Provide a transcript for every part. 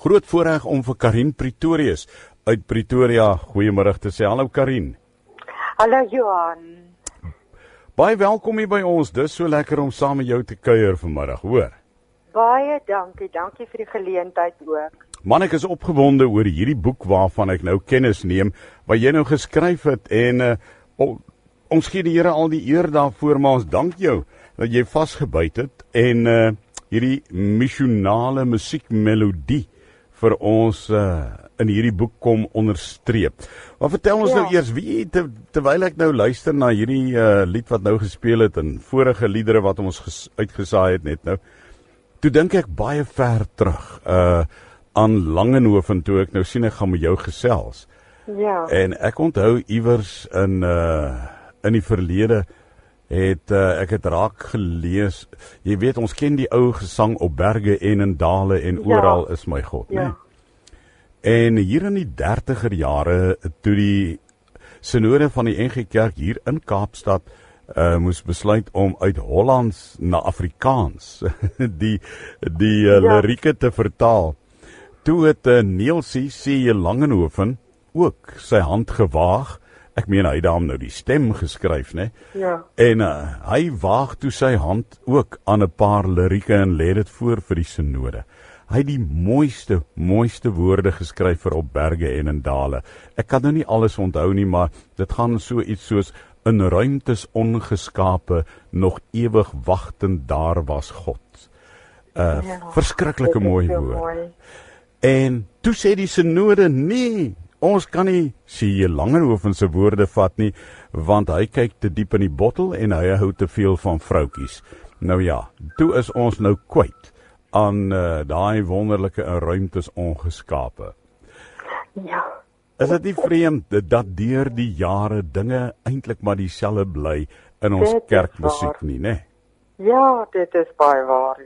Groot voorreg om vir Karin Pretorius uit Pretoria goeiemiddag te sê. Hallo Karin. Hallo Johan. Baie welkom hier by ons. Dis so lekker om saam met jou te kuier vanmiddag, hoor. Baie dankie vir die geleentheid ook. Man, ek is opgewonde oor hierdie boek waarvan ek nou kennis neem, wat jy nou geskryf het en ons gee die Here al die eer daarvoor, maar ons dank jou dat jy vasgebyt het en hierdie missionale musiekmelodie vir ons in hierdie boek kom onderstreep. Maar vertel ons nou eers, terwyl ek nou luister na hierdie lied wat nou gespeel het en vorige liedere wat ons uitgesaai het net nou, toe dink ek baie ver terug aan Langenhoven toe ek nou sien ek gaan met jou gesels. Ja. En ek onthou iewers in die verlede ek het raak gelees, jy weet ons ken die ou gesang op berge en in dale en oral is my God, ja. Nee? En hier in die 30er jare, toe die synode van die NG Kerk hier in Kaapstad moes besluit om uit Hollands na Afrikaans die lirieke te vertaal, toe het Neelsie C.J. Langenhoven ook sy hand gewaag. Ek meen, hy het daarom nou die stem geskryf, né? Ja. En hy waag toe sy hand ook aan 'n paar lirieke en lê dit voor vir die synode. Hy het die mooiste woorde geskryf vir op berge en in dale. Ek kan nou nie alles onthou nie, maar dit gaan so iets soos: in ruimtes ongeskape, nog ewig wagtend daar was God. Verskriklike mooi woorde. En toe sê die synode, nee, ons kan nie C.J. Langenhoven se woorde vat nie, want hy kyk te diep in die bottel en hy hou te veel van vroutjies. Nou ja, toe is ons nou kwyt aan daai wonderlike ruimtes ongeskape. Ja. Is dit nie vreemd dat deur die jare dinge eintlik maar dieselfde bly in ons kerkmusiek nie, né? Ja, dit is baie waar.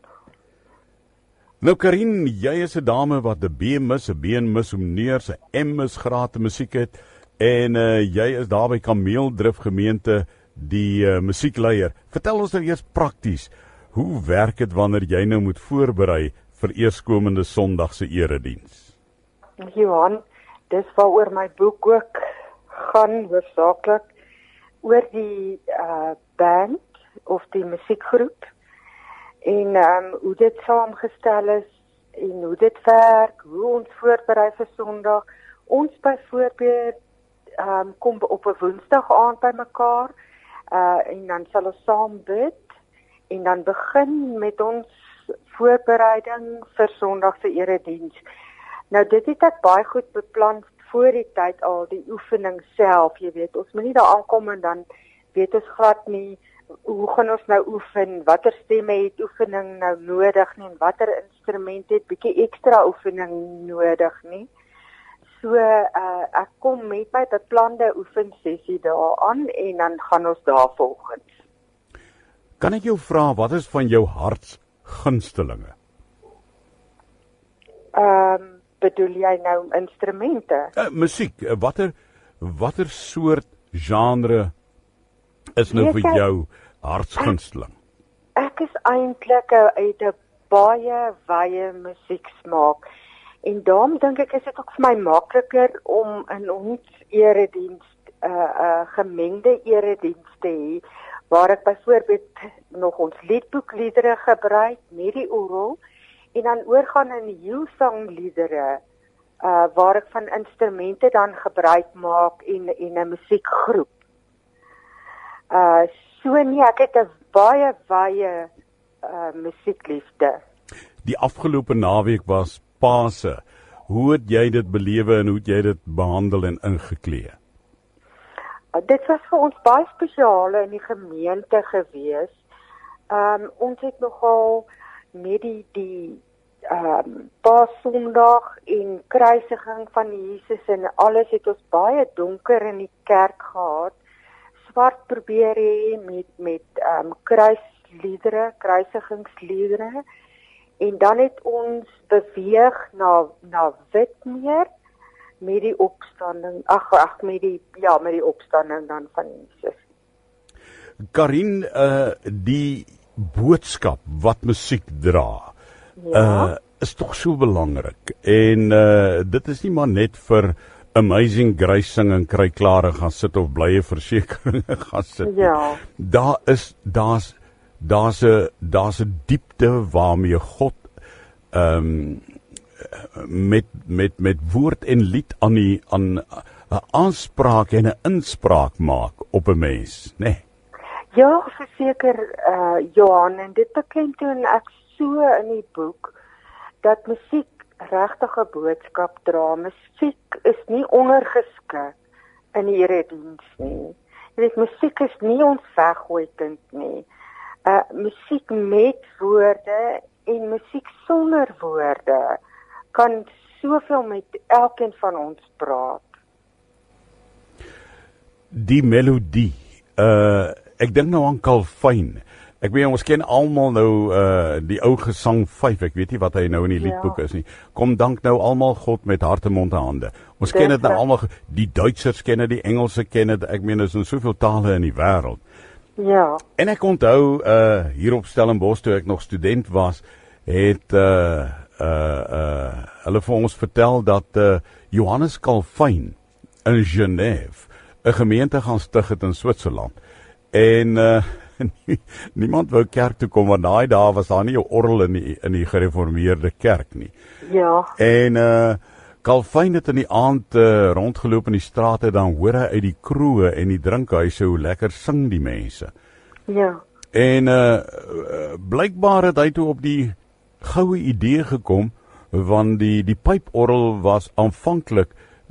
Nou Karin, jy is 'n dame wat 'n B mis, 'n B mis om neer, 'n M is graad in musiek het en jy is daar by Kameeldrif gemeente die musiekleier. Vertel ons nou eers prakties, hoe werk dit wanneer jy nou moet voorberei vir eerskomende Sondag se erediens? Johan, dis waaroor my boek ook gaan, hoofsaaklik oor die band of die musiekgroep en hoe dit saamgestel is en hoe dit werk, hoe ons voorberei vir Sondag. Ons byvoorbeeld kom op 'n Woensdag aand by mekaar en dan sal ons saam bid en dan begin met ons voorbereiding vir Sondag se erediens. Nou dit het ek baie goed beplan voor die tyd al, die oefening self, jy weet, ons moet nie daar aankom en dan weet ons glad nie, hoe gaan ons nou oefen, watter stemme het oefening nou nodig nie, en watter instrument het bietjie ekstra oefening nodig nie. So, ek kom met my beplande oefensessie daaraan en dan gaan ons daar volgens. Kan ek jou vra, wat is van jou hartsgunstelinge? Bedoel jy nou instrumente? Musiek, watter soort genre is nou vir jou hartsgunsteling? Ek is eintlik uit 'n baie wye musieksmaak. En daarom dink ek is dit ook vir my makliker om in ons erediens 'n gemengde erediens te hê, waar ek byvoorbeeld nog ons liedboekliedere gebruik met die orgel en dan oorgaan in hielsangliedere waar ek van instrumente dan gebruik maak en 'n musiekgroep. So nee, ek het 'n baie wye musiekliefde. Die afgelope naweek was Paase. Hoe het jy dit belewe en hoe het jy dit behandel en ingeklee? Dit was vir ons baie spesiaal in die gemeente gewees. Ons het nogal met die Paasondag en kruisiging van Jesus en alles het ons baie donker in die kerk gehad. Swart probeer hê met kruisliedere, kruisigingsliedere. En dan het ons beweeg na wit meer met die opstanding, met die opstanding dan van Jesus. Karin, die boodskap wat musiek dra, is tog so belangrik. En dit is nie maar net vir Amazing Grace sing en kry klare gaan sit of blye versekeringe gaan sit. Ja. Daar's 'n diepte waarmee God met woord en lied aan 'n aanspraak en 'n inspraak maak op 'n mens, né? Nee. Ja, verseker, Johan, en dit beklemtoon ek so in die boek dat musiek regtig 'n boodskap dra. Musiek is nie ondergeskik in die erediens nie. Jy weet, musiek is nie ons weggooi kind nie. Musiek met woorde en musiek sonder woorde kan soveel met elkeen van ons praat. Die melodie, ek dink nou aan Calvin. Ek weet ons ken almal nou die ou gesang 5, ek weet nie wat hy nou in die liedboek is nie. Kom dank nou almal God met harte, mond en hande. Ons ken dit nou almal, die Duitsers ken dit, die Engelse ken dit, ek meen is in soveel tale in die wêreld. Ja. En ek onthou hier op Stellenbosch toe ek nog student was, het hulle vir ons vertel dat Johannes Calvin in Genève 'n gemeente gaan stig het in Switserland. En niemand wou kerk toe kom, want daai dae was daar nie 'n orgel in die gereformeerde kerk nie. Ja. En Calvin het in die aand rondgeloop in die strate, dan hoor hy uit die kroë en die drinkhuise hoe lekker sing die mense. Ja. En blykbaar het hy toe op die goue idee gekom, want die pyporgel was aanvanklik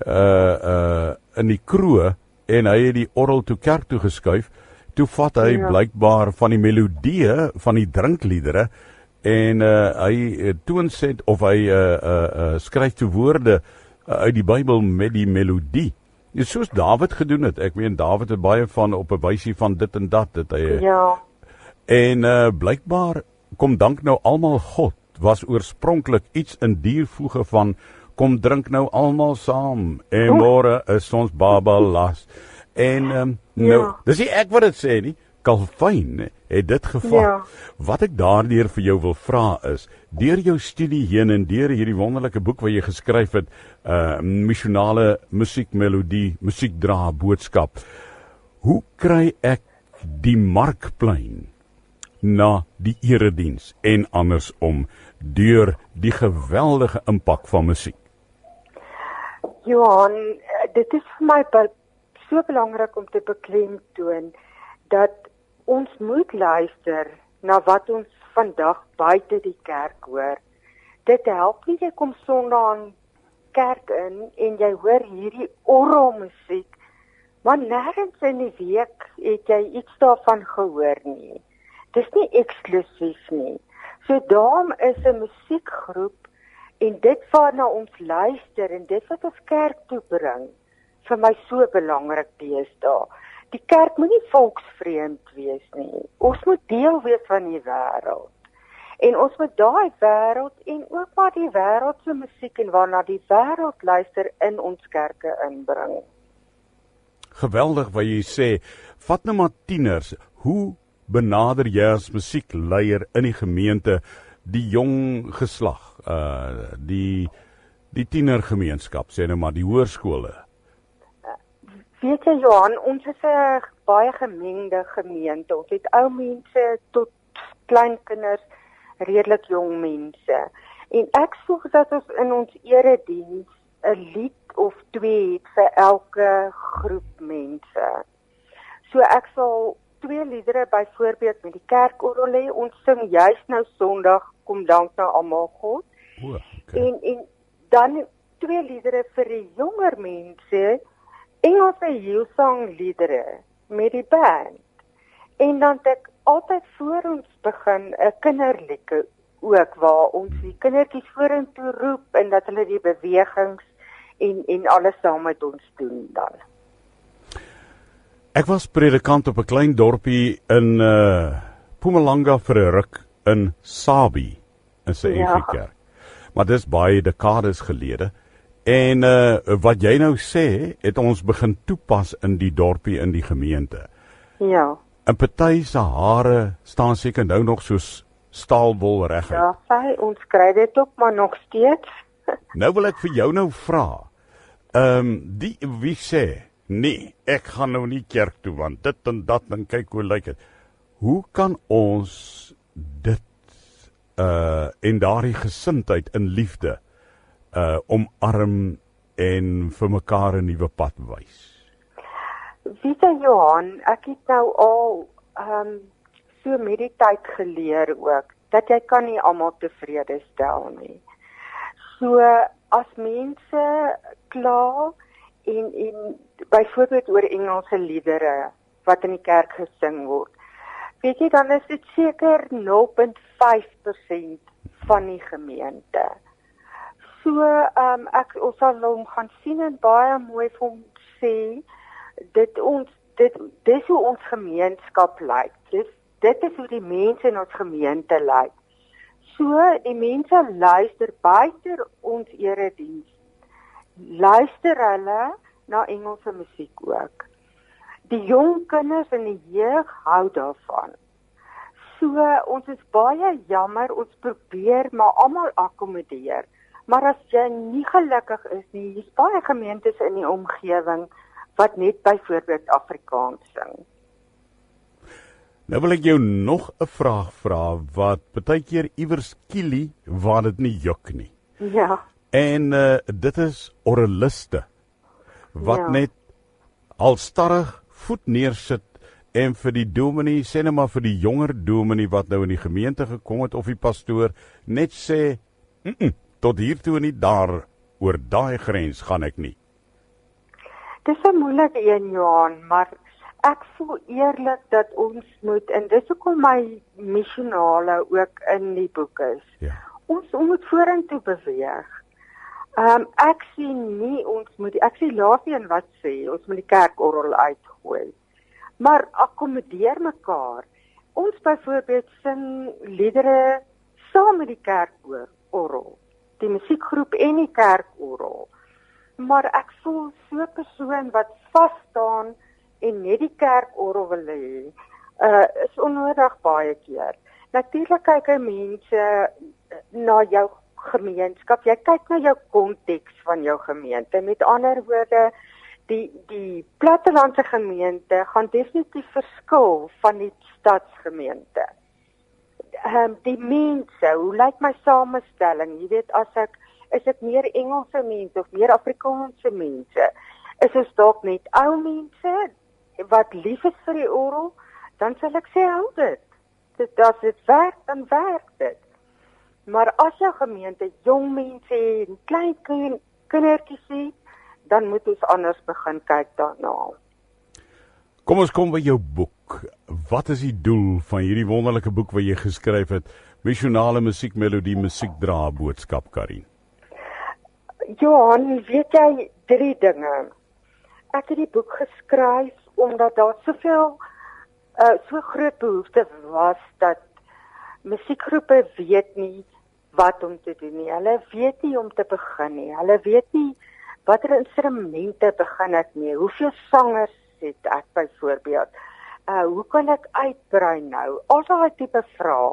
in die kroë en hy het die orgel toe kerk toe geskuif. Toe vat hy blykbaar van die melodieë van die drinkliedere en hy toonset of hy skryf toe woorde uit die Bybel met die melodie. Soos Dawid gedoen het. Ek meen Dawid het baie van op 'n wysie van dit en dat het hy. Ja. En blykbaar kom dank nou almal God was oorspronklik iets in diervoege van kom drink nou almal saam en môre is ons babalas. En nou, dis nie ek wat dit sê nie, Calvin het dit gevat. Ja. Wat ek daardeur vir jou wil vra is, deur jou studie heen en deur hierdie wonderlike boek wat jy geskryf het, missionale musiekmelodie, musiek dra boodskap. Hoe kry ek die Markplein na die erediens en andersom deur die geweldige impak van musiek? Johan, dit is vir my so belangrik om te beklemtoon dat ons moet luister na wat ons vandag buite die kerk hoor. Dit help nie jy kom Sondag aan kerk in en jy hoor hierdie orgelmusiek, maar nêrens in die week het jy iets daarvan gehoor nie. Dis nie eksklusief nie. So daarom is 'n musiekgroep en dit waarna ons luister en dit wat ons kerk toe bring, vir my so belangrik deesdae. Die kerk moet nie volksvreemd wees nie. Ons moet deel wees van die wêreld. En ons moet daai wêreld en ook maar die wêreld se musiek en waarna die wêreld luister in ons kerke inbring. Geweldig wat jy sê. Vat nou maar tieners. Hoe benader jy as musiekleier in die gemeente die jong geslag, die tienergemeenskap, sê nou maar die hoërskole? Weet jy Johan, ons is 'n baie gemengde gemeente. Ons het ou mense tot kleinkinders, redelik jong mense. En ek soek dat ons in ons erediens 'n lied of 2 het vir elke groep mense. So ek sal 2 liedere byvoorbeeld met die kerkorgel hê. Ons sing juis nou Sondag, kom dank nou almal God. Okay. En dan 2 liedere vir die jonger mense, Engelse Hillsong-liedere met die band. En dan het ek altyd voor ons begin 'n kinderliedjie ook waar ons die kindertjies vorentoe roep en dat hulle die bewegings en alles saam met ons doen dan. Ek was predikant op 'n klein dorpie in Mpumalanga vir 'n ruk in Sabie in sy eie kerk. Maar dis baie dekades gelede. En wat jy nou sê, het ons begin toepas in die dorpie in die gemeente. Ja. En party se hare staan seker nou nog soos staalwol reguit. Ja, sy, ons kry dit ook maar nog steeds. Nou wil ek vir jou nou vra. Die wie sê, nee, ek gaan nou nie kerk toe want dit en dat en kyk hoe lyk dit. Hoe kan ons dit en daardie gesindheid in liefde omarm en vir mekaar 'n nuwe pad wys? Weet jy Johan, ek het nou al so met die tyd geleer ook, dat jy kan nie almal tevrede stel nie. So, as mense kla en byvoorbeeld oor Engelse liedere, wat in die kerk gesing word, weet jy, dan is dit seker 0,5% van die gemeente. So, ons sal hom gaan sien en baie mooi vir hom sê, dis hoe ons gemeenskap lyk. Dit is hoe die mense in ons gemeente lyk. So, die mense luister buite ons erediens. Luister hulle na Engelse musiek ook. Die jong kinders en die jeug hou daarvan. So, ons is baie jammer, ons probeer maar almal akkommodeer. Maar as jy nie gelukkig is nie, hier's baie gemeentes in die omgewing wat net byvoorbeeld Afrikaans sing. Nou wil ek jou nog 'n vraag vra wat baie keer iewers kielie waar dit nie juk nie. Ja. En dit is oraliste wat net halstarrig voet neersit en vir die dominee, sê net maar vir die jonger dominee wat nou in die gemeente gekom het of die pastoor, net sê, tot hiertoe en nie daar, oor daai grens gaan ek nie. Dis 'n moeilike een, Johan, maar ek voel eerlik dat ons moet, en dis hoekom my missionale ook in die boek is, ons moet vorentoe beweeg. Ek sien nie, ek sien laasie een wat sê, ons moet die kerkorrel uitgooi. Maar akkommodeer mekaar. Ons byvoorbeeld sing liedere saam met die kerkorrel, die musiekgroep en die kerkorrel. Maar ek voel so 'n persoon wat vas staan en net die kerkorrel wil hê, is onnodig baie keer. Natuurlik kyk mense na jou gemeenskap, jy kyk na jou konteks van jou gemeente. Met ander woorde, die plattelandse gemeente gaan definitief verskil van die stadsgemeente. Die mense, hoe lyk my samestelling? Jy weet, is ek meer Engelse mense of meer Afrikaanse mense? Is ons dalk net ou mense wat lief is vir die orgel? Dan sal ek sê, hou dit. As dit werk, dan werk dit. Maar as jou gemeente jong mense en klein kindertjies het, dan moet ons anders begin kyk daarna. Kom ons kom by jou boek. Wat is die doel van hierdie wonderlike boek wat jy geskryf het? Missionale musiekmelodie, musiekdra boodskap, Karin. Johan, weet jy 3 dinge. Ek het die boek geskryf omdat daar so groot behoefte was dat musiekgroepe weet nie wat om te doen nie. Hulle weet nie om te begin nie. Hulle weet nie watter instrumente begin ek mee. Hoeveel sangers het ek byvoorbeeld? Hoe kan ek uitbrei nou? Al daai tipe vrae.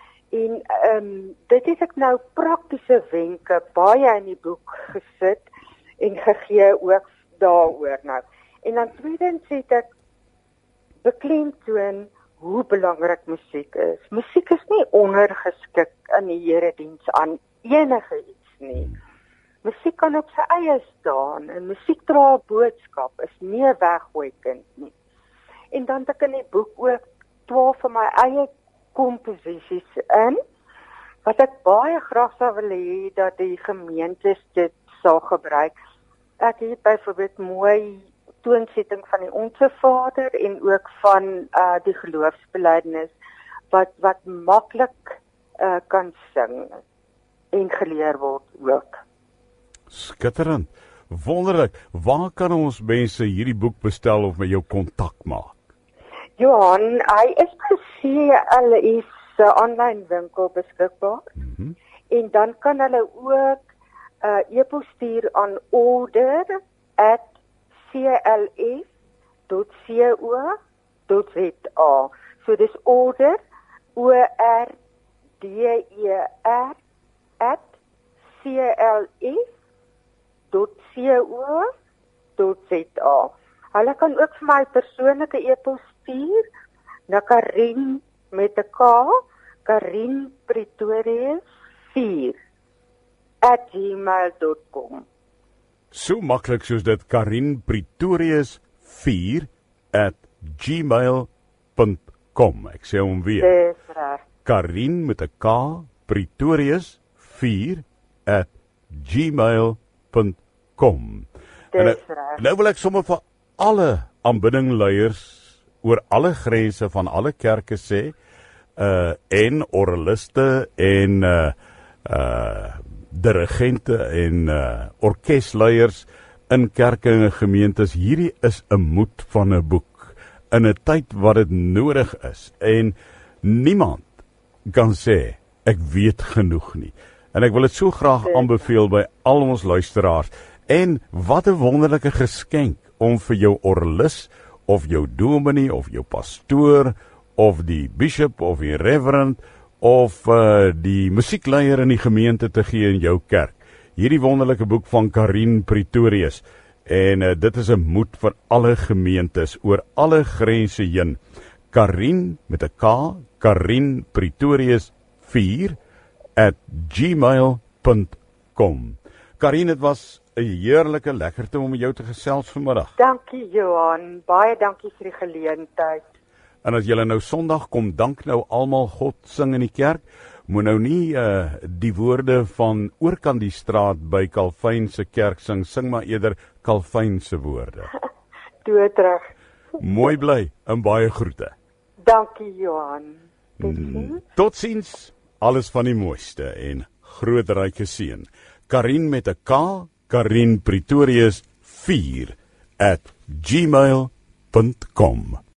En dit het ek nou praktiese wenke baie in die boek gesit en gegee ook daaroor nou. En dan tweedens het ek beklemtoon hoe belangrik musiek is. Musiek is nie ondergeskik in die erediens aan enige iets nie. Musiek kan op sy eie staan en musiek dra 'n boodskap, is nie 'n weggooikind nie. En dan het ek in die boek ook 12 van my eie komposisies in, wat ek baie graag sou wil hê dat die gemeentes dit sal gebruik. Ek het byvoorbeeld mooi toonsetting van die Onse Vader en ook van die geloofsbelijdenis wat maklik kan sing en geleer word ook. Skitterend. Wonderlik. Waar kan ons mense hierdie boek bestel of met jou kontak maak? Johan, hy is by CLS online winkel beskikbaar. En dan kan hulle ook e-pos stuur aan order@cls.co.za. So dis order, ORDER, der@clf.co.za. Hulle kan ook vir my persoonlike e-pos stuur na Karin met 'n K, Karin Pretorius 4@gmail.com. So maklik soos dit, Karin Pretorius 4@gmail.com. Ek sê hom weer. Dis reg. Karin met 'n K, Pretorius 4@gmail.com. Dis reg. Nou wil ek sommer vir alle aanbiddingleiers oor alle grense van alle kerke sê, en orgeliste en dirigente en orkesleiers in kerke en gemeentes, hierdie is 'n moed van 'n boek in 'n tyd wat dit nodig is, en niemand kan sê ek weet genoeg nie, en ek wil dit so graag aanbeveel by al ons luisteraars. En wat 'n wonderlike geskenk om vir jou orgelis of jou dominee of jou pastoor of die bishop of die reverend of die musiekleier in die gemeente te gee in jou kerk. Hierdie wonderlike boek van Karin Pretorius, en dit is 'n moed vir alle gemeentes oor alle grense heen. Karin met 'n K, Karin Pretorius 4@gmail.com. Karin, dit was 'n heerlike lekkerte om met jou te gesels vanmiddag. Dankie Johan, baie dankie vir die geleentheid. En as julle nou Sondag kom, dank nou almal God sing in die kerk. Moet nou nie die woorde van oorkant die straat by Calvin se kerk sing maar eerder Calvin se woorde. Doodreg. Mooi bly en baie groete. Dankie Johan. Totsiens, alles van die mooiste en groot ryke seën. Karin met 'n K, Karin Pretorius 4@gmail.com.